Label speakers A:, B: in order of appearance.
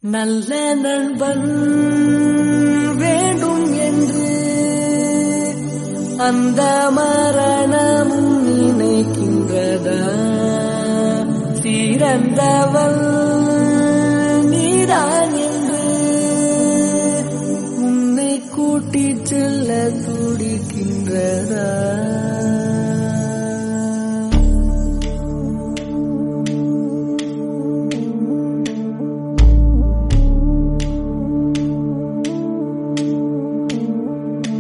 A: நல்ல நண்பன் வேண்டும் என்று அந்த மரணமும் நினைக்கின்றதா? சிறந்தவள் நீதான் என்று உன்னை கூட்டிச் செல்ல துடிக்கின்றதா?